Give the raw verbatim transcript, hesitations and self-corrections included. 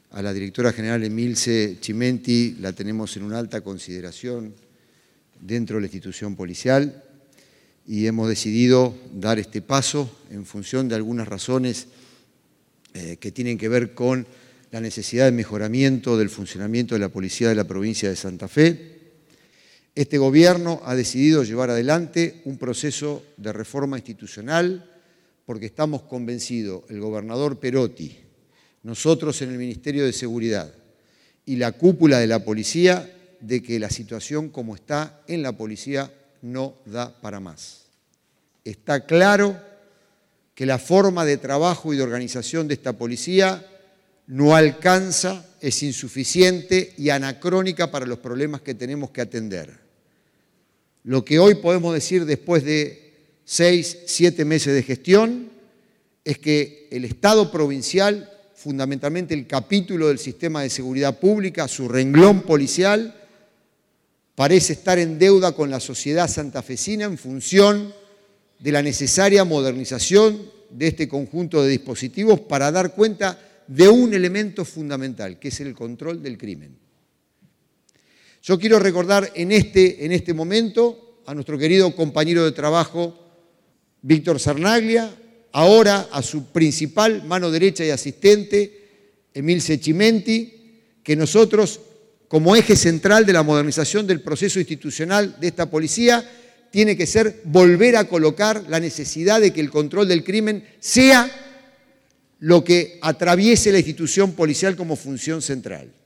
A la directora general Emilce Chimenti la tenemos en una alta consideración dentro de la institución policial y hemos decidido dar este paso en función de algunas razones eh, que tienen que ver con la necesidad de mejoramiento del funcionamiento de la policía de la provincia de Santa Fe. Este gobierno ha decidido llevar adelante un proceso de reforma institucional porque estamos convencidos, el gobernador Perotti, nosotros en el Ministerio de Seguridad y la cúpula de la policía, de que la situación como está en la policía no da para más. Está claro que la forma de trabajo y de organización de esta policía no alcanza, es insuficiente y anacrónica para los problemas que tenemos que atender. Lo que hoy podemos decir después de seis, siete meses de gestión es que el Estado provincial, fundamentalmente el capítulo del sistema de seguridad pública, su renglón policial, parece estar en deuda con la sociedad santafesina en función de la necesaria modernización de este conjunto de dispositivos para dar cuenta de un elemento fundamental, que es el control del crimen. Yo quiero recordar en este, en este momento a nuestro querido compañero de trabajo, Víctor Cernaglia, ahora a su principal mano derecha y asistente, Emilce Chimenti, que nosotros, como eje central de la modernización del proceso institucional de esta policía, tiene que ser volver a colocar la necesidad de que el control del crimen sea lo que atraviese la institución policial como función central.